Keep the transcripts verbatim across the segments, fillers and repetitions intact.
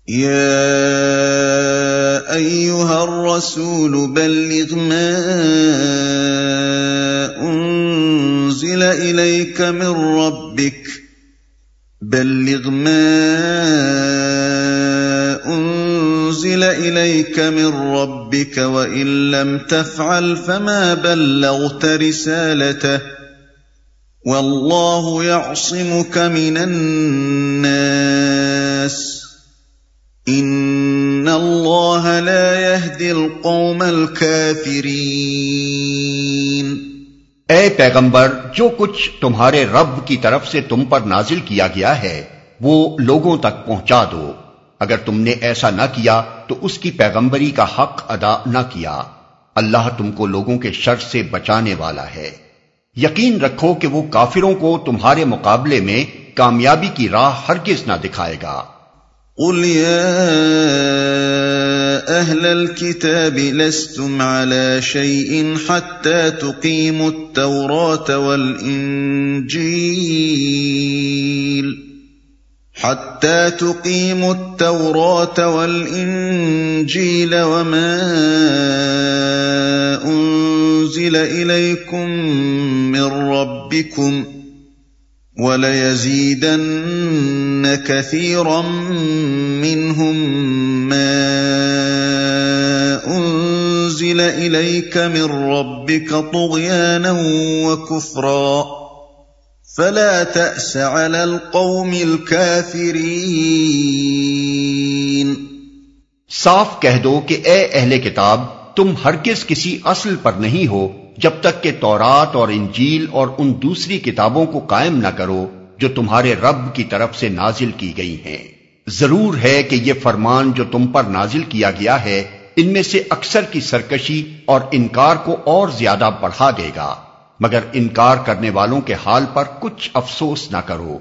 يا أيها الرسول بلغ ما أنزل إليك من ربك بلغ ما أنزل إليك من ربك وإن لم تفعل فما بلغت رسالته والله يعصمك من الناس ان اللہ لا يهدي القوم الكافرین۔ اے پیغمبر، جو کچھ تمہارے رب کی طرف سے تم پر نازل کیا گیا ہے وہ لوگوں تک پہنچا دو۔ اگر تم نے ایسا نہ کیا تو اس کی پیغمبری کا حق ادا نہ کیا۔ اللہ تم کو لوگوں کے شر سے بچانے والا ہے۔ یقین رکھو کہ وہ کافروں کو تمہارے مقابلے میں کامیابی کی راہ ہرگز نہ دکھائے گا۔ قل يا أهل الكتاب لستم على شيء حتى تقيموا التوراة والإنجيل حتى تقيموا التوراة والإنجيل وما أنزل إليكم من ربكم وَلَيَزِيدَنَّ كَثِيرًا مِّنْهُمْ مَا أُنزِلَ إِلَيْكَ مِن رَّبِّكَ طُغْيَانًا وَكُفْرًا فَلَا تَأْسَ عَلَى الْقَوْمِ الْكَافِرِينَ۔ صاف کہہ دو کہ اے اہل کتاب، تم ہرگز کسی اصل پر نہیں ہو جب تک کہ تورات اور انجیل اور ان دوسری کتابوں کو قائم نہ کرو جو تمہارے رب کی طرف سے نازل کی گئی ہیں۔ ضرور ہے کہ یہ فرمان جو تم پر نازل کیا گیا ہے ان میں سے اکثر کی سرکشی اور انکار کو اور زیادہ بڑھا دے گا، مگر انکار کرنے والوں کے حال پر کچھ افسوس نہ کرو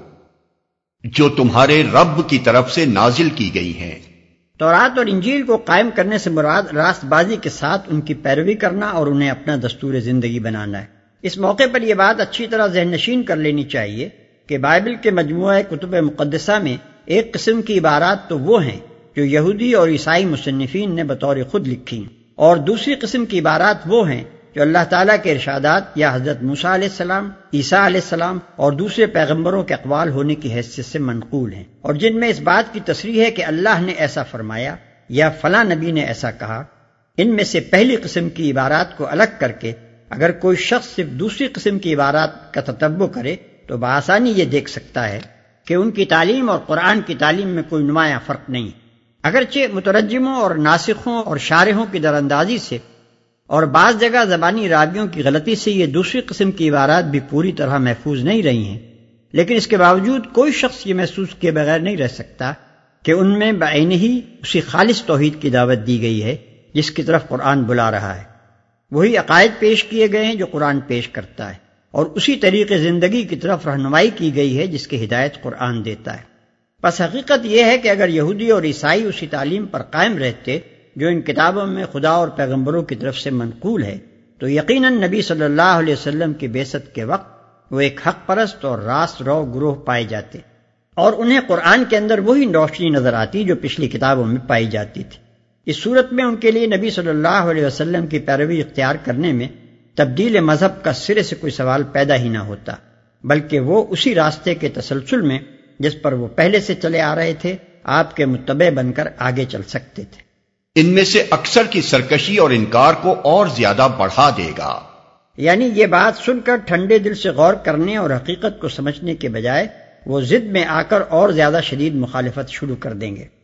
جو تمہارے رب کی طرف سے نازل کی گئی ہیں۔ تورات اور انجیل کو قائم کرنے سے مراد راست بازی کے ساتھ ان کی پیروی کرنا اور انہیں اپنا دستور زندگی بنانا ہے۔ اس موقع پر یہ بات اچھی طرح ذہن نشین کر لینی چاہیے کہ بائبل کے مجموعہ کتب مقدسہ میں ایک قسم کی عبارات تو وہ ہیں جو یہودی اور عیسائی مصنفین نے بطور خود لکھی، اور دوسری قسم کی عبارات وہ ہیں جو اللہ تعالیٰ کے ارشادات یا حضرت موسیٰ علیہ السلام، عیسیٰ علیہ السلام اور دوسرے پیغمبروں کے اقوال ہونے کی حیثیت سے منقول ہیں، اور جن میں اس بات کی تصریح ہے کہ اللہ نے ایسا فرمایا یا فلاں نبی نے ایسا کہا۔ ان میں سے پہلی قسم کی عبارات کو الگ کر کے اگر کوئی شخص صرف دوسری قسم کی عبارات کا تتبع کرے تو بآسانی یہ دیکھ سکتا ہے کہ ان کی تعلیم اور قرآن کی تعلیم میں کوئی نمایاں فرق نہیں۔ اگرچہ مترجموں اور ناسخوں اور شارحوں کی دراندازی سے اور بعض جگہ زبانی راویوں کی غلطی سے یہ دوسری قسم کی عبارات بھی پوری طرح محفوظ نہیں رہی ہیں، لیکن اس کے باوجود کوئی شخص یہ محسوس کیے بغیر نہیں رہ سکتا کہ ان میں بعین ہی اسی خالص توحید کی دعوت دی گئی ہے جس کی طرف قرآن بلا رہا ہے۔ وہی عقائد پیش کیے گئے ہیں جو قرآن پیش کرتا ہے، اور اسی طریقے زندگی کی طرف رہنمائی کی گئی ہے جس کی ہدایت قرآن دیتا ہے۔ پس حقیقت یہ ہے کہ اگر یہودی اور عیسائی اسی تعلیم پر قائم رہتے جو ان کتابوں میں خدا اور پیغمبروں کی طرف سے منقول ہے تو یقیناً نبی صلی اللہ علیہ وسلم کی بعثت کے وقت وہ ایک حق پرست اور راست رو گروہ پائے جاتے، اور انہیں قرآن کے اندر وہی روشنی نظر آتی جو پچھلی کتابوں میں پائی جاتی تھی۔ اس صورت میں ان کے لیے نبی صلی اللہ علیہ وسلم کی پیروی اختیار کرنے میں تبدیل مذہب کا سرے سے کوئی سوال پیدا ہی نہ ہوتا، بلکہ وہ اسی راستے کے تسلسل میں جس پر وہ پہلے سے چلے آ رہے تھے آپ کے متبع بن کر آگے چل سکتے تھے۔ ان میں سے اکثر کی سرکشی اور انکار کو اور زیادہ بڑھا دے گا، یعنی یہ بات سن کر ٹھنڈے دل سے غور کرنے اور حقیقت کو سمجھنے کے بجائے وہ ضد میں آ کر اور زیادہ شدید مخالفت شروع کر دیں گے۔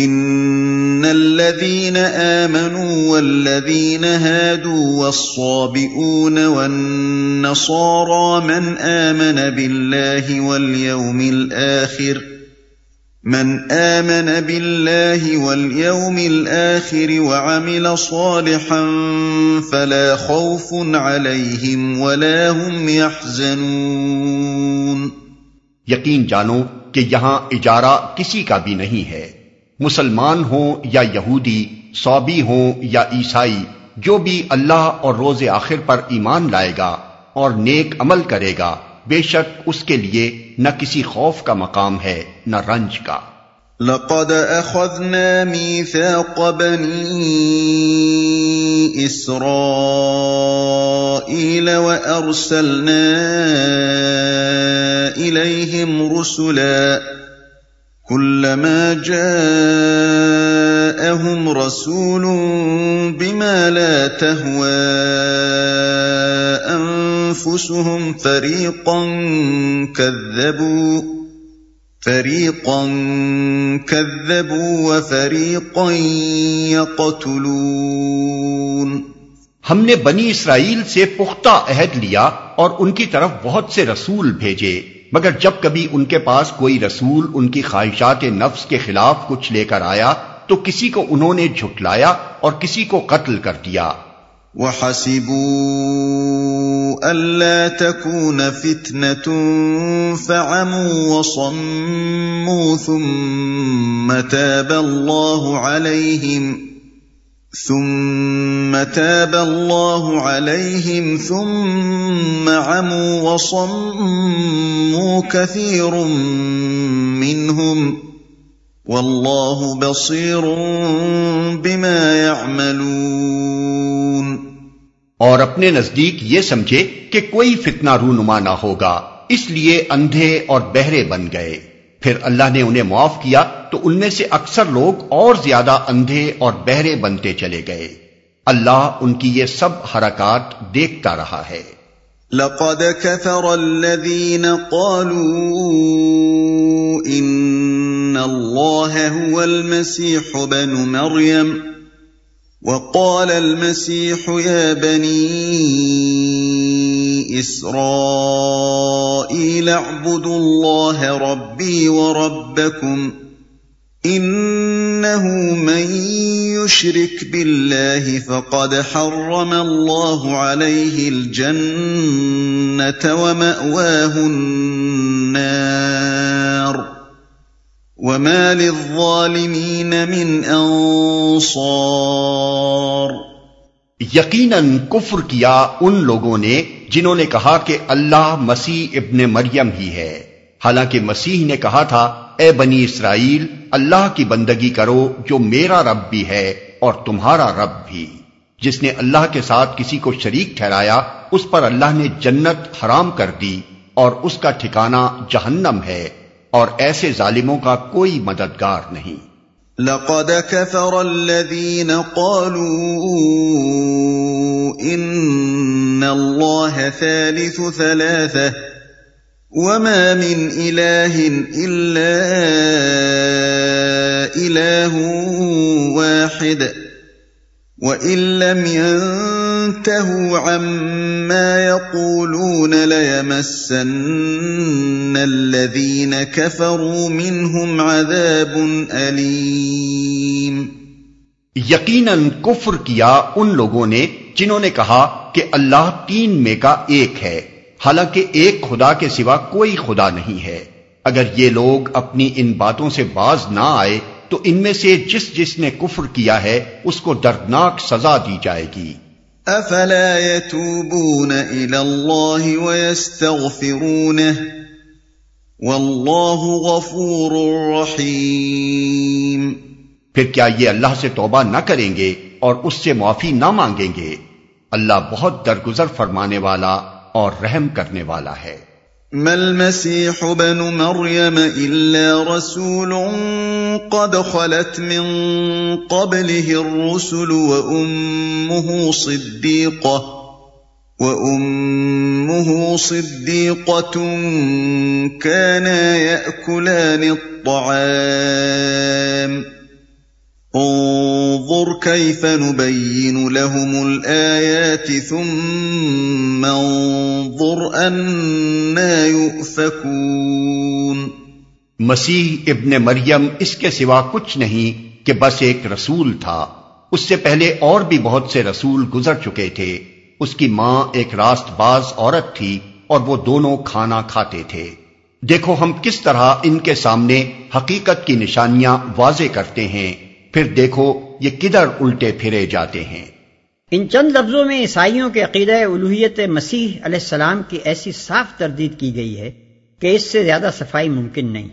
ان الذين آمنوا والذين هادوا والصابئون والنصارى من آمن بالله واليوم الآخر من آمن بالله واليوم الآخر وعمل صالحا فلا خوف عليهم ولا هم يحزنون۔ یقین جانو کہ یہاں اجارہ کسی کا بھی نہیں ہے، مسلمان ہوں یا یہودی، صابی ہوں یا عیسائی، جو بھی اللہ اور روز آخر پر ایمان لائے گا اور نیک عمل کرے گا، بے شک اس کے لیے نہ کسی خوف کا مقام ہے نہ رنج کا۔ لقد أخذنا ميثاق بني إسرائيل وأرسلنا إليهم رسلا كلما جاءهم رسول بما لا تهوى أنفسهم فريقا كذبوا فریقا کذبوا وفریقا یقتلون. ہم نے بنی اسرائیل سے پختہ عہد لیا اور ان کی طرف بہت سے رسول بھیجے، مگر جب کبھی ان کے پاس کوئی رسول ان کی خواہشات نفس کے خلاف کچھ لے کر آیا تو کسی کو انہوں نے جھٹلایا اور کسی کو قتل کر دیا. وَحَسِبُوا أَلَّا تَكُونَ فِتْنَةٌ فَعَمُوا وَصَمُّوا ثُمَّ تَابَ اللَّهُ عَلَيْهِمْ ثُمَّ تَابَ اللَّهُ عَلَيْهِمْ ثُمَّ عَمُوا وَصَمُّوا كَثِيرٌ مِّنْهُمْ وَاللَّهُ بَصِيرٌ بِمَا يَعْمَلُونَ. اور اپنے نزدیک یہ سمجھے کہ کوئی فتنہ رونما نہ ہوگا، اس لیے اندھے اور بہرے بن گئے. پھر اللہ نے انہیں معاف کیا تو ان میں سے اکثر لوگ اور زیادہ اندھے اور بہرے بنتے چلے گئے. اللہ ان کی یہ سب حرکات دیکھتا رہا ہے. لقد كفر الذين قالوا ان الله هو المسيح ابن مريم وقال المسيح يا بني إسرائيل اعبدوا الله ربي وربكم إنه من يشرك بالله فقد حرم الله عليه الجنة ومأواه النار وَمَا لِلظَّالِمِينَ مِنْ أَنصَارٍ. یقیناً کفر کیا ان لوگوں نے جنہوں نے کہا کہ اللہ مسیح ابن مریم ہی ہے، حالانکہ مسیح نے کہا تھا اے بنی اسرائیل اللہ کی بندگی کرو جو میرا رب بھی ہے اور تمہارا رب بھی. جس نے اللہ کے ساتھ کسی کو شریک ٹھہرایا اس پر اللہ نے جنت حرام کر دی اور اس کا ٹھکانہ جہنم ہے، اور ایسے ظالموں کا کوئی مددگار نہیں. لقد كفر الذين قالوا ان الله ثالث ثلاثة وما من اله الا اله واحد وَإِن لَّمْ يَنْتَهُوا عَمَّا يَقُولُونَ لَيَمَسَّنَّ الَّذِينَ كَفَرُوا مِنْهُمْ عَذَابٌ أَلِيمٌ. یقیناً کفر کیا ان لوگوں نے جنہوں نے کہا کہ اللہ تین میں کا ایک ہے، حالانکہ ایک خدا کے سوا کوئی خدا نہیں ہے. اگر یہ لوگ اپنی ان باتوں سے باز نہ آئے تو ان میں سے جس جس نے کفر کیا ہے اس کو دردناک سزا دی جائے گی. افلا يتوبون الى الله ويستغفرونه والله غفور رحيم. پھر کیا یہ اللہ سے توبہ نہ کریں گے اور اس سے معافی نہ مانگیں گے؟ اللہ بہت درگزر فرمانے والا اور رحم کرنے والا ہے. ما المسيح ابن مريم إلا رسول قد خلت من قبله الرسل وأمه صديقة وأمه صديقة كانا يأكلان الطعام انظر كيف نبين لهم الآيات ثم انظر أنا يؤفكون. مسیح ابن مریم اس کے سوا کچھ نہیں کہ بس ایک رسول تھا. اس سے پہلے اور بھی بہت سے رسول گزر چکے تھے. اس کی ماں ایک راست باز عورت تھی اور وہ دونوں کھانا کھاتے تھے. دیکھو ہم کس طرح ان کے سامنے حقیقت کی نشانیاں واضح کرتے ہیں، پھر دیکھو یہ کدھر الٹے پھرے جاتے ہیں. ان چند لفظوں میں عیسائیوں کے عقیدہ الوہیت مسیح علیہ السلام کی ایسی صاف تردید کی گئی ہے کہ اس سے زیادہ صفائی ممکن نہیں.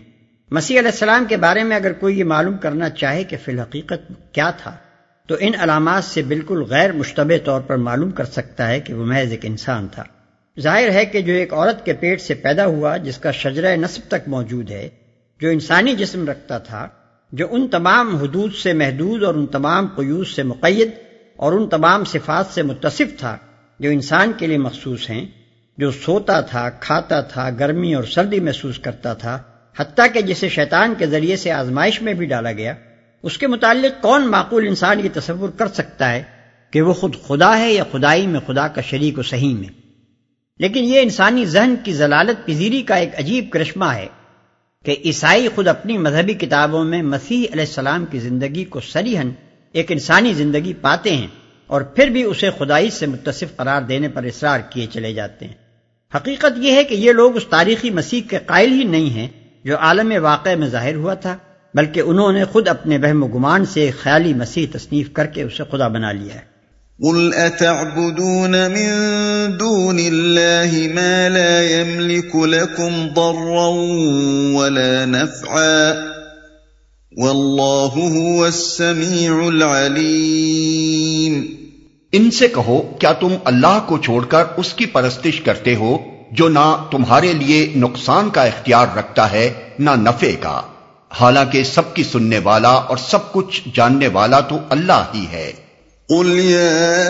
مسیح علیہ السلام کے بارے میں اگر کوئی یہ معلوم کرنا چاہے کہ فی الحقیقت کیا تھا تو ان علامات سے بالکل غیر مشتبہ طور پر معلوم کر سکتا ہے کہ وہ محض ایک انسان تھا۔ ظاہر ہے کہ جو ایک عورت کے پیٹ سے پیدا ہوا، جس کا شجرہ نسب تک موجود ہے، جو انسانی جسم رکھتا تھا، جو ان تمام حدود سے محدود اور ان تمام قیود سے مقید اور ان تمام صفات سے متصف تھا جو انسان کے لیے مخصوص ہیں، جو سوتا تھا، کھاتا تھا، گرمی اور سردی محسوس کرتا تھا، حتیٰ کہ جسے شیطان کے ذریعے سے آزمائش میں بھی ڈالا گیا، اس کے متعلق کون معقول انسان یہ تصور کر سکتا ہے کہ وہ خود خدا ہے یا خدائی میں خدا کا شریک و سہی میں؟ لیکن یہ انسانی ذہن کی ضلالت پذیری کا ایک عجیب کرشمہ ہے کہ عیسائی خود اپنی مذہبی کتابوں میں مسیح علیہ السلام کی زندگی کو صریحاً ایک انسانی زندگی پاتے ہیں اور پھر بھی اسے خدائی سے متصف قرار دینے پر اصرار کیے چلے جاتے ہیں۔ حقیقت یہ ہے کہ یہ لوگ اس تاریخی مسیح کے قائل ہی نہیں ہیں جو عالم واقع میں ظاہر ہوا تھا، بلکہ انہوں نے خود اپنے وہم و گمان سے ایک خیالی مسیح تصنیف کر کے اسے خدا بنا لیا ہے۔ قُلْ أَتَعْبُدُونَ مِن دُونِ اللَّهِ مَا لَا يَمْلِكُ لَكُمْ ضَرًّا وَلَا نَفْعًا وَاللَّهُ هُوَ السَّمِيعُ الْعَلِيمُ۔ ان سے کہو کیا تم اللہ کو چھوڑ کر اس کی پرستش کرتے ہو جو نہ تمہارے لیے نقصان کا اختیار رکھتا ہے نہ نفع کا، حالانکہ سب کی سننے والا اور سب کچھ جاننے والا تو اللہ ہی ہے۔ قل يا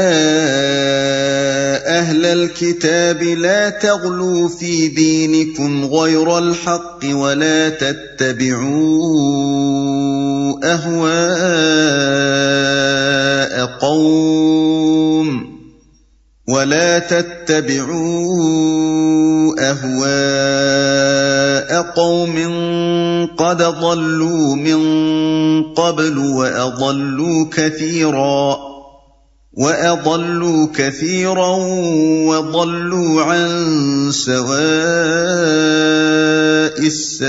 أهل الكتاب لا تغلوا في دينكم غير الحق ولا تتبعوا أهواء قوم ولا تتبعوا أهواء قوم قد ضلوا من قبل وأضلوا كثيرا وَأَضَلُّوا كَثِيرًا وَضَلُّوا عَن سَوَاءِ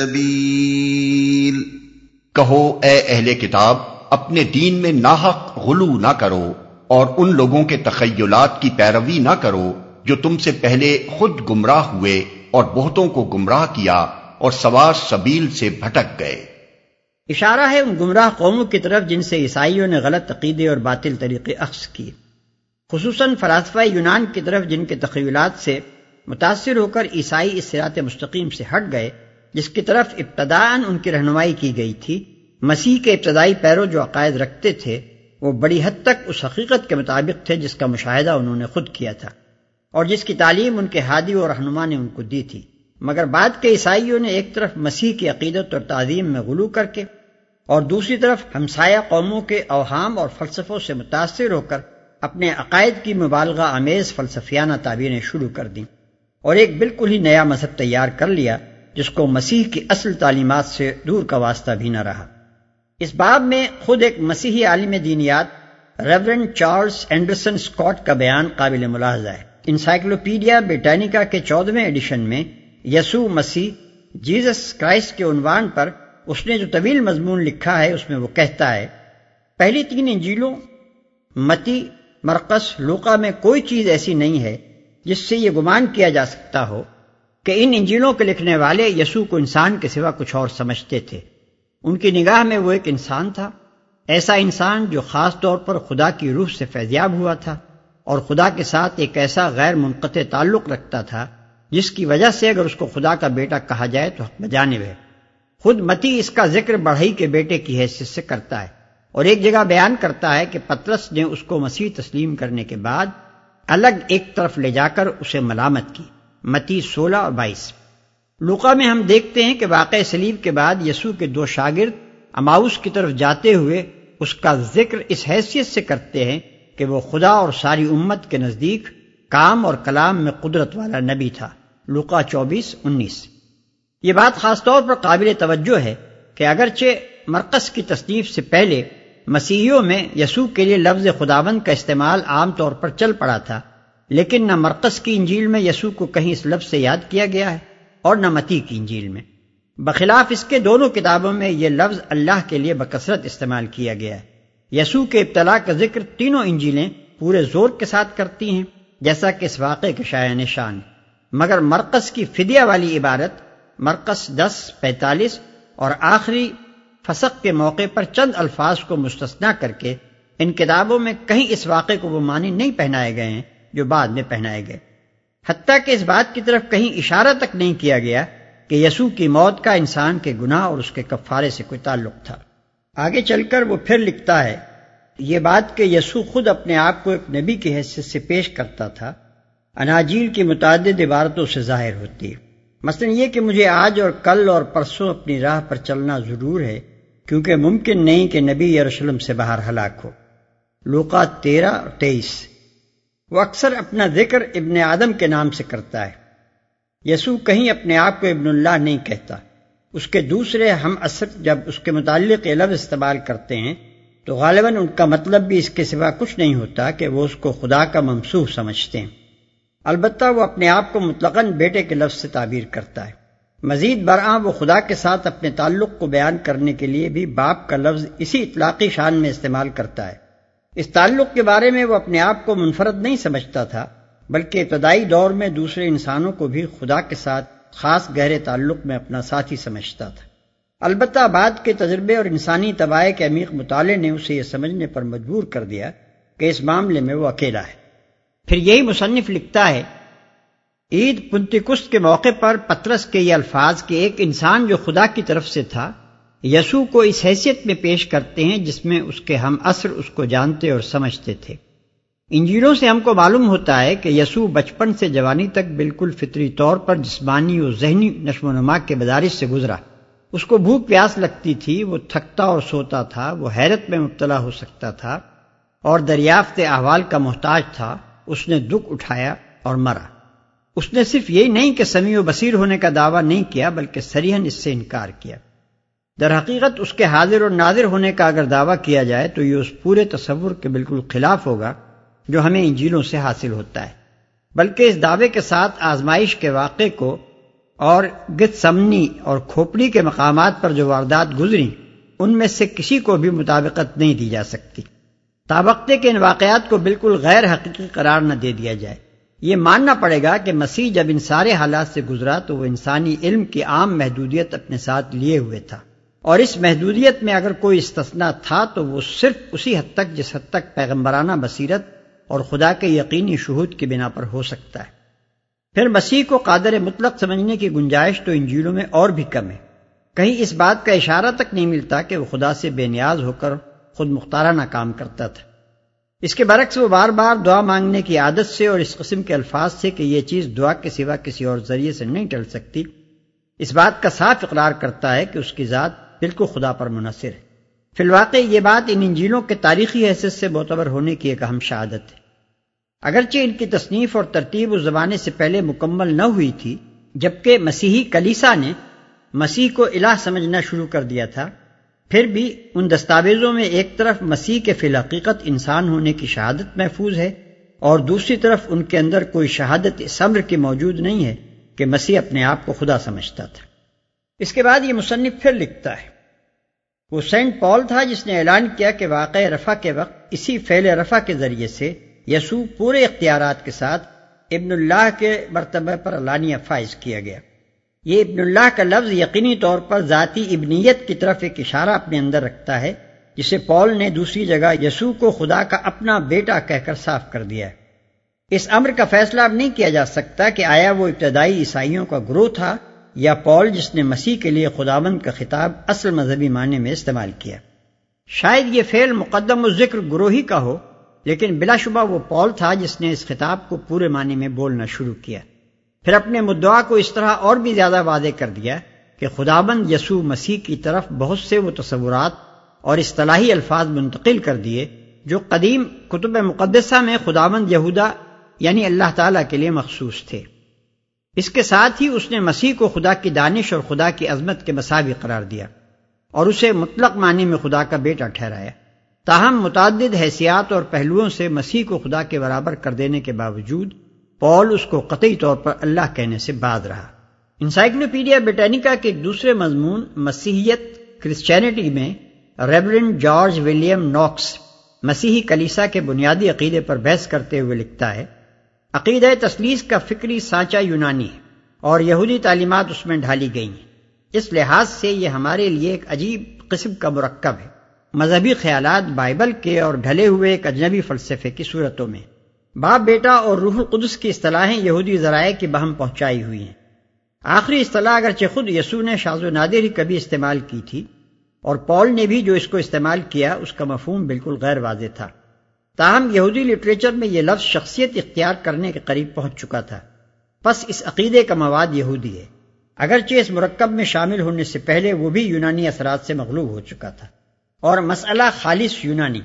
السَّبِيلِ۔ کہو اے اہل کتاب، اپنے دین میں ناحق غلو نہ کرو اور ان لوگوں کے تخیلات کی پیروی نہ کرو جو تم سے پہلے خود گمراہ ہوئے اور بہتوں کو گمراہ کیا اور سوا سبیل سے بھٹک گئے۔ اشارہ ہے ان گمراہ قوموں کی طرف جن سے عیسائیوں نے غلط عقیدے اور باطل طریقے اخذ کیے، خصوصاً فلاسفہ یونان کی طرف جن کے تخیلات سے متاثر ہو کر عیسائی اس صراط مستقیم سے ہٹ گئے جس کی طرف ابتداءً ان کی رہنمائی کی گئی تھی۔ مسیح کے ابتدائی پیرو جو عقائد رکھتے تھے وہ بڑی حد تک اس حقیقت کے مطابق تھے جس کا مشاہدہ انہوں نے خود کیا تھا اور جس کی تعلیم ان کے ہادی اور رہنما نے ان کو دی تھی، مگر بعد کے عیسائیوں نے ایک طرف مسیح کی عقیدت اور تعظیم میں غلو کر کے اور دوسری طرف ہمسایہ قوموں کے اوہام اور فلسفوں سے متاثر ہو کر اپنے عقائد کی مبالغہ آمیز فلسفیانہ تعبیریں شروع کر دیں اور ایک بالکل ہی نیا مذہب تیار کر لیا جس کو مسیح کی اصل تعلیمات سے دور کا واسطہ بھی نہ رہا۔ اس باب میں خود ایک مسیحی عالم دینیات ریورنڈ چارلز اینڈرسن اسکاٹ کا بیان قابل ملاحظہ ہے۔ انسائکلوپیڈیا بریٹانیکا کے چودہویں ایڈیشن میں یسوع مسیح جیزس کرائسٹ کے عنوان پر اس نے جو طویل مضمون لکھا ہے اس میں وہ کہتا ہے، پہلی تین انجیلوں متی، مرقس، لوقا میں کوئی چیز ایسی نہیں ہے جس سے یہ گمان کیا جا سکتا ہو کہ ان انجیلوں کے لکھنے والے یسوع کو انسان کے سوا کچھ اور سمجھتے تھے۔ ان کی نگاہ میں وہ ایک انسان تھا، ایسا انسان جو خاص طور پر خدا کی روح سے فیضیاب ہوا تھا اور خدا کے ساتھ ایک ایسا غیر منقطع تعلق رکھتا تھا جس کی وجہ سے اگر اس کو خدا کا بیٹا کہا جائے تو حق بجانب ہے۔ خود متی اس کا ذکر بڑھئی کے بیٹے کی حیثیت سے کرتا ہے اور ایک جگہ بیان کرتا ہے کہ پطرس نے اس کو مسیح تسلیم کرنے کے بعد الگ ایک طرف لے جا کر اسے ملامت کی، متی سولہ اور بائیس۔ لوقا میں ہم دیکھتے ہیں کہ واقعہ صلیب کے بعد یسوع کے دو شاگرد اماؤس کی طرف جاتے ہوئے اس کا ذکر اس حیثیت سے کرتے ہیں کہ وہ خدا اور ساری امت کے نزدیک کام اور کلام میں قدرت والا نبی تھا، لوقا چوبیس انیس۔ یہ بات خاص طور پر قابل توجہ ہے کہ اگرچہ مرقس کی تصنیف سے پہلے مسیحیوں میں یسوع کے لیے لفظ خداوند کا استعمال عام طور پر چل پڑا تھا، لیکن نہ مرقس کی انجیل میں یسوع کو کہیں اس لفظ سے یاد کیا گیا ہے اور نہ متی کی انجیل میں۔ بخلاف اس کے دونوں کتابوں میں یہ لفظ اللہ کے لیے بکثرت استعمال کیا گیا ہے۔ یسوع کے ابتلا کا ذکر تینوں انجیلیں پورے زور کے ساتھ کرتی ہیں جیسا کہ اس واقعے کے شایع نشان، مگر مرقس کی فدیہ والی عبارت مرقس دس پینتالیس اور آخری فسق کے موقع پر چند الفاظ کو مستثنا کر کے ان کتابوں میں کہیں اس واقعے کو وہ معنی نہیں پہنائے گئے ہیں جو بعد میں پہنائے گئے، حتیٰ کہ اس بات کی طرف کہیں اشارہ تک نہیں کیا گیا کہ یسوع کی موت کا انسان کے گناہ اور اس کے کفارے سے کوئی تعلق تھا۔ آگے چل کر وہ پھر لکھتا ہے، یہ بات کہ یسوع خود اپنے آپ کو ایک نبی کی حیثیت سے پیش کرتا تھا اناجیل کی متعدد عبارتوں سے ظاہر ہوتی ہے، مثلا یہ کہ مجھے آج اور کل اور پرسوں اپنی راہ پر چلنا ضرور ہے کیونکہ ممکن نہیں کہ نبی یروشلم سے باہر ہلاک ہو، لوقا تیرہ اور تیئیس۔ وہ اکثر اپنا ذکر ابن آدم کے نام سے کرتا ہے۔ یسوع کہیں اپنے آپ کو ابن اللہ نہیں کہتا۔ اس کے دوسرے ہم عصر جب اس کے متعلق یہ لفظ استعمال کرتے ہیں تو غالباً ان کا مطلب بھی اس کے سوا کچھ نہیں ہوتا کہ وہ اس کو خدا کا ممسوح سمجھتے ہیں۔ البتہ وہ اپنے آپ کو مطلقاً بیٹے کے لفظ سے تعبیر کرتا ہے۔ مزید برآں وہ خدا کے ساتھ اپنے تعلق کو بیان کرنے کے لیے بھی باپ کا لفظ اسی اطلاقی شان میں استعمال کرتا ہے۔ اس تعلق کے بارے میں وہ اپنے آپ کو منفرد نہیں سمجھتا تھا، بلکہ ابتدائی دور میں دوسرے انسانوں کو بھی خدا کے ساتھ خاص گہرے تعلق میں اپنا ساتھی سمجھتا تھا۔ البتہ بعد کے تجربے اور انسانی طبائع کے عمیق مطالعے نے اسے یہ سمجھنے پر مجبور کر دیا کہ اس معاملے میں وہ اکیلا ہے۔ پھر یہی مصنف لکھتا ہے، عید پنتیکست کے موقع پر پطرس کے یہ الفاظ کہ ایک انسان جو خدا کی طرف سے تھا یسوع کو اس حیثیت میں پیش کرتے ہیں جس میں اس کے ہم عصر اس کو جانتے اور سمجھتے تھے۔ انجیلوں سے ہم کو معلوم ہوتا ہے کہ یسوع بچپن سے جوانی تک بالکل فطری طور پر جسمانی اور ذہنی نشو و نما کے مدارج سے گزرا۔ اس کو بھوک پیاس لگتی تھی، وہ تھکتا اور سوتا تھا، وہ حیرت میں مبتلا ہو سکتا تھا اور دریافت احوال کا محتاج تھا۔ اس نے دکھ اٹھایا اور مرا۔ اس نے صرف یہی نہیں کہ سمیع و بصیر ہونے کا دعویٰ نہیں کیا بلکہ صریحاً اس سے انکار کیا۔ در حقیقت اس کے حاضر اور ناظر ہونے کا اگر دعویٰ کیا جائے تو یہ اس پورے تصور کے بالکل خلاف ہوگا جو ہمیں انجیلوں سے حاصل ہوتا ہے، بلکہ اس دعوے کے ساتھ آزمائش کے واقعے کو اور گتسمنی اور کھوپڑی کے مقامات پر جو واردات گزری ان میں سے کسی کو بھی مطابقت نہیں دی جا سکتی، تابقتے کے ان واقعات کو بالکل غیر حقیقی قرار نہ دے دیا جائے۔ یہ ماننا پڑے گا کہ مسیح جب ان سارے حالات سے گزرا تو وہ انسانی علم کی عام محدودیت اپنے ساتھ لیے ہوئے تھا، اور اس محدودیت میں اگر کوئی استثناء تھا تو وہ صرف اسی حد تک جس حد تک پیغمبرانہ بصیرت اور خدا کے یقینی شہود کی بنا پر ہو سکتا ہے۔ پھر مسیح کو قادر مطلق سمجھنے کی گنجائش تو انجیلوں میں اور بھی کم ہے۔ کہیں اس بات کا اشارہ تک نہیں ملتا کہ وہ خدا سے بے نیاز ہو کر خود مختارانہ کام کرتا تھا۔ اس کے برعکس وہ بار بار دعا مانگنے کی عادت سے اور اس قسم کے الفاظ سے کہ یہ چیز دعا کے سوا کسی اور ذریعے سے نہیں ٹل سکتی، اس بات کا صاف اقرار کرتا ہے کہ اس کی ذات بالکل خدا پر منحصر ہے۔ فی الواقع یہ بات ان انجیلوں کے تاریخی حیثیت سے معتبر ہونے کی ایک اہم شہادت ہے۔ اگرچہ ان کی تصنیف اور ترتیب اس زمانے سے پہلے مکمل نہ ہوئی تھی جبکہ مسیحی کلیسا نے مسیح کو الہ سمجھنا شروع کر دیا تھا، پھر بھی ان دستاویزوں میں ایک طرف مسیح کے فی الحقیقت انسان ہونے کی شہادت محفوظ ہے اور دوسری طرف ان کے اندر کوئی شہادت اس امر کی موجود نہیں ہے کہ مسیح اپنے آپ کو خدا سمجھتا تھا۔ اس کے بعد یہ مصنف پھر لکھتا ہے، وہ سینٹ پال تھا جس نے اعلان کیا کہ واقع رفع کے وقت اسی فعل رفع کے ذریعے سے یسوع پورے اختیارات کے ساتھ ابن اللہ کے مرتبہ پر علانیہ فائز کیا گیا۔ یہ ابن اللہ کا لفظ یقینی طور پر ذاتی ابنیت کی طرف ایک اشارہ اپنے اندر رکھتا ہے جسے پال نے دوسری جگہ یسوع کو خدا کا اپنا بیٹا کہہ کر صاف کر دیا ہے۔ اس امر کا فیصلہ اب نہیں کیا جا سکتا کہ آیا وہ ابتدائی عیسائیوں کا گروہ تھا یا پال جس نے مسیح کے لیے خداوند کا خطاب اصل مذہبی معنی میں استعمال کیا۔ شاید یہ فعل مقدم الذکر گروہی کا ہو، لیکن بلا شبہ وہ پال تھا جس نے اس خطاب کو پورے معنی میں بولنا شروع کیا، پھر اپنے مدعا کو اس طرح اور بھی زیادہ واضح کر دیا کہ خداوند یسوع مسیح کی طرف بہت سے وہ تصورات اور اصطلاحی الفاظ منتقل کر دیے جو قدیم کتب مقدسہ میں خداوند یہودا یعنی اللہ تعالیٰ کے لیے مخصوص تھے۔ اس کے ساتھ ہی اس نے مسیح کو خدا کی دانش اور خدا کی عظمت کے مساوی قرار دیا اور اسے مطلق معنی میں خدا کا بیٹا ٹھہرایا۔ تاہم متعدد حیثیات اور پہلوؤں سے مسیح کو خدا کے برابر کر دینے کے باوجود پال اس کو قطعی طور پر اللہ کہنے سے باز رہا۔ انسائکلوپیڈیا بریٹینیکا کے ایک دوسرے مضمون مسیحیت کرسچینٹی میں ریورنڈ جارج ولیم نوکس مسیحی کلیسا کے بنیادی عقیدے پر بحث کرتے ہوئے لکھتا ہے، عقیدہ تثلیث کا فکری سانچہ یونانی ہے اور یہودی تعلیمات اس میں ڈھالی گئی ہیں۔ اس لحاظ سے یہ ہمارے لیے ایک عجیب قسم کا مرکب ہے، مذہبی خیالات بائبل کے اور ڈھلے ہوئے ایک اجنبی فلسفے کی صورتوں میں۔ باپ، بیٹا اور روح القدس کی اصطلاحیں یہودی ذرائع کی بہم پہنچائی ہوئی ہیں۔ آخری اصطلاح اگرچہ خود یسوع نے شاذ و نادر ہی کبھی استعمال کی تھی، اور پال نے بھی جو اس کو استعمال کیا اس کا مفہوم بالکل غیر واضح تھا، تاہم یہودی لٹریچر میں یہ لفظ شخصیت اختیار کرنے کے قریب پہنچ چکا تھا۔ پس اس عقیدے کا مواد یہودی ہے، اگرچہ اس مرکب میں شامل ہونے سے پہلے وہ بھی یونانی اثرات سے مغلوب ہو چکا تھا، اور مسئلہ خالص یونانی۔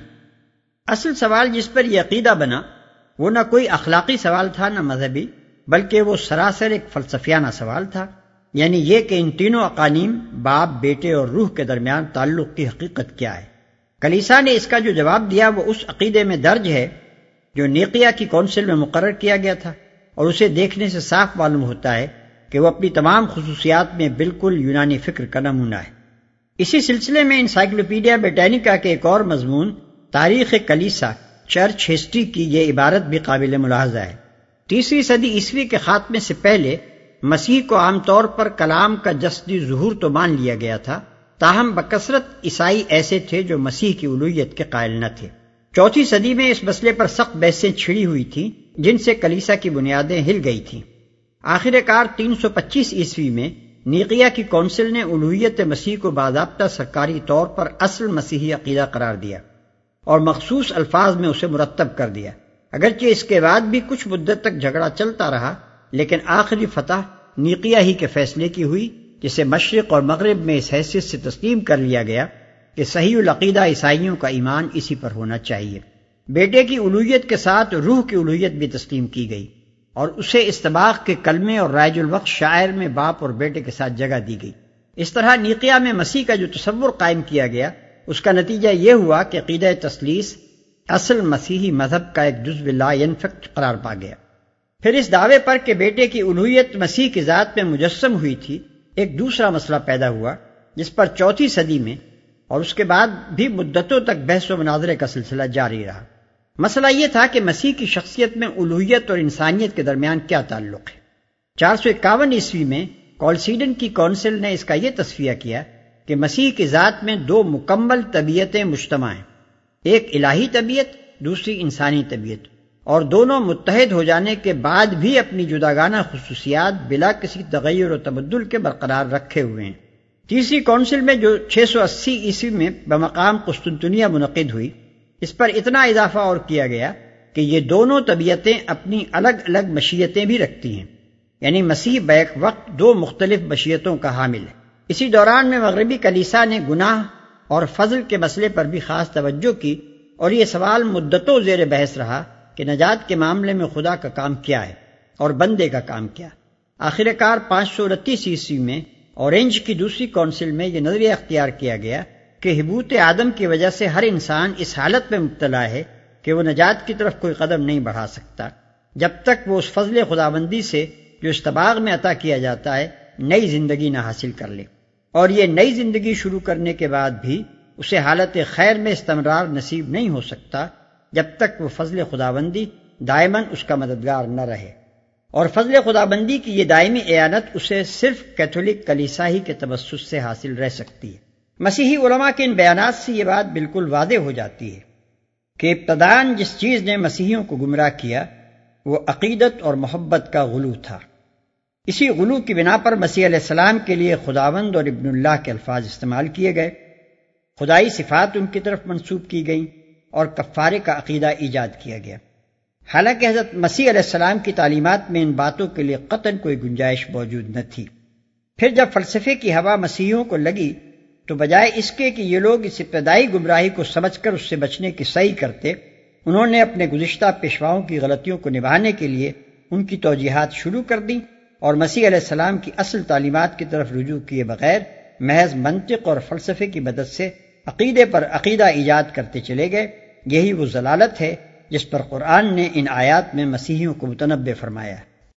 اصل سوال جس پر یہ عقیدہ بنا وہ نہ کوئی اخلاقی سوال تھا نہ مذہبی، بلکہ وہ سراسر ایک فلسفیانہ سوال تھا، یعنی یہ کہ ان تینوں اقانیم باپ، بیٹے اور روح کے درمیان تعلق کی حقیقت کیا ہے۔ کلیسا نے اس کا جو جواب دیا وہ اس عقیدے میں درج ہے جو نیقیہ کی کونسل میں مقرر کیا گیا تھا، اور اسے دیکھنے سے صاف معلوم ہوتا ہے کہ وہ اپنی تمام خصوصیات میں بالکل یونانی فکر کا نمونہ ہے۔ اسی سلسلے میں انسائکلوپیڈیا بریٹینیکا کے ایک اور مضمون تاریخ کلیسا، چرچ ہسٹری کی یہ عبارت بھی قابل ملاحظہ ہے۔ تیسری صدی عیسوی کے خاتمے سے پہلے مسیح کو عام طور پر کلام کا جسدی ظہور تو مان لیا گیا تھا، تاہم بکثرت عیسائی ایسے تھے جو مسیح کی الوہیت کے قائل نہ تھے۔ چوتھی صدی میں اس مسئلے پر سخت بحثیں چھڑی ہوئی تھیں جن سے کلیسا کی بنیادیں ہل گئی تھیں۔ آخر کار تین سو پچیس عیسوی میں نیقیہ کی کونسل نے الوہیت مسیح کو باضابطہ سرکاری طور پر اصل مسیحی عقیدہ قرار دیا اور مخصوص الفاظ میں اسے مرتب کر دیا۔ اگرچہ اس کے بعد بھی کچھ مدت تک جھگڑا چلتا رہا، لیکن آخری فتح نیقیہ ہی کے فیصلے کی ہوئی، جسے مشرق اور مغرب میں اس حیثیت سے تسلیم کر لیا گیا کہ صحیح العقیدہ عیسائیوں کا ایمان اسی پر ہونا چاہیے۔ بیٹے کی الوہیت کے ساتھ روح کی الوہیت بھی تسلیم کی گئی، اور اسے استباق کے کلمے اور رائج الوقت شاعر میں باپ اور بیٹے کے ساتھ جگہ دی گئی۔ اس طرح نیقیہ میں مسیح کا جو تصور قائم کیا گیا اس کا نتیجہ یہ ہوا کہ عقیدہ تثلیث اصل مسیحی مذہب کا ایک جزو لا ینفک قرار پا گیا۔ پھر اس دعوے پر کہ بیٹے کی الوہیت مسیح کی ذات میں مجسم ہوئی تھی، ایک دوسرا مسئلہ پیدا ہوا جس پر چوتھی صدی میں اور اس کے بعد بھی مدتوں تک بحث و مناظرے کا سلسلہ جاری رہا۔ مسئلہ یہ تھا کہ مسیح کی شخصیت میں الوہیت اور انسانیت کے درمیان کیا تعلق ہے۔ چار سو اکاون عیسوی میں کولسیڈن کی کونسل نے اس کا یہ تصفیہ کیا کہ مسیح کی ذات میں دو مکمل طبیعتیں مجتمع ہیں، ایک الہی طبیعت، دوسری انسانی طبیعت، اور دونوں متحد ہو جانے کے بعد بھی اپنی جداگانہ خصوصیات بلا کسی تغیر و تبدل کے برقرار رکھے ہوئے ہیں۔ تیسری کونسل میں جو چھ سو اسی عیسوی میں بمقام قسطنطنیہ منعقد ہوئی، اس پر اتنا اضافہ اور کیا گیا کہ یہ دونوں طبیعتیں اپنی الگ الگ مشیتیں بھی رکھتی ہیں، یعنی مسیح بیک وقت دو مختلف مشیتوں کا حامل ہے۔ اسی دوران میں مغربی کلیسا نے گناہ اور فضل کے مسئلے پر بھی خاص توجہ کی، اور یہ سوال مدتوں زیر بحث رہا کہ نجات کے معاملے میں خدا کا کام کیا ہے اور بندے کا کام کیا۔ آخر کار پانچ سو انتیس عیسوی میں اورنج کی دوسری کونسل میں یہ نظریہ اختیار کیا گیا کہ حبوط آدم کی وجہ سے ہر انسان اس حالت میں مبتلا ہے کہ وہ نجات کی طرف کوئی قدم نہیں بڑھا سکتا جب تک وہ اس فضل خداوندی سے جو استباغ میں عطا کیا جاتا ہے نئی زندگی نہ حاصل کر لے، اور یہ نئی زندگی شروع کرنے کے بعد بھی اسے حالت خیر میں استمرار نصیب نہیں ہو سکتا جب تک وہ فضل خداوندی دائماً اس کا مددگار نہ رہے، اور فضل خداوندی کی یہ دائمی اعانت اسے صرف کیتھولک کلیسا ہی کے توسط سے حاصل رہ سکتی ہے۔ مسیحی علماء کے ان بیانات سے یہ بات بالکل واضح ہو جاتی ہے کہ ابتداً جس چیز نے مسیحیوں کو گمراہ کیا وہ عقیدت اور محبت کا غلو تھا۔ اسی غلو کی بنا پر مسیح علیہ السلام کے لیے خداوند اور ابن اللہ کے الفاظ استعمال کیے گئے، خدائی صفات ان کی طرف منسوب کی گئیں، اور کفارے کا عقیدہ ایجاد کیا گیا، حالانکہ حضرت مسیح علیہ السلام کی تعلیمات میں ان باتوں کے لیے قطعاً کوئی گنجائش موجود نہ تھی۔ پھر جب فلسفے کی ہوا مسیحیوں کو لگی تو بجائے اس کے کہ یہ لوگ اس ابتدائی گمراہی کو سمجھ کر اس سے بچنے کی صحیح کرتے، انہوں نے اپنے گزشتہ پیشواؤں کی غلطیوں کو نبھانے کے لیے ان کی توجیحات شروع کر دیں، اور مسیح علیہ السلام کی اصل تعلیمات کی طرف رجوع کیے بغیر محض منطق اور فلسفے کی مدد سے عقیدے پر عقیدہ ایجاد کرتے چلے گئے۔ یہی وہ ضلالت ہے جس پر قرآن نے ان آیات میں مسیحیوں کو متنبہ فرمایا ہے۔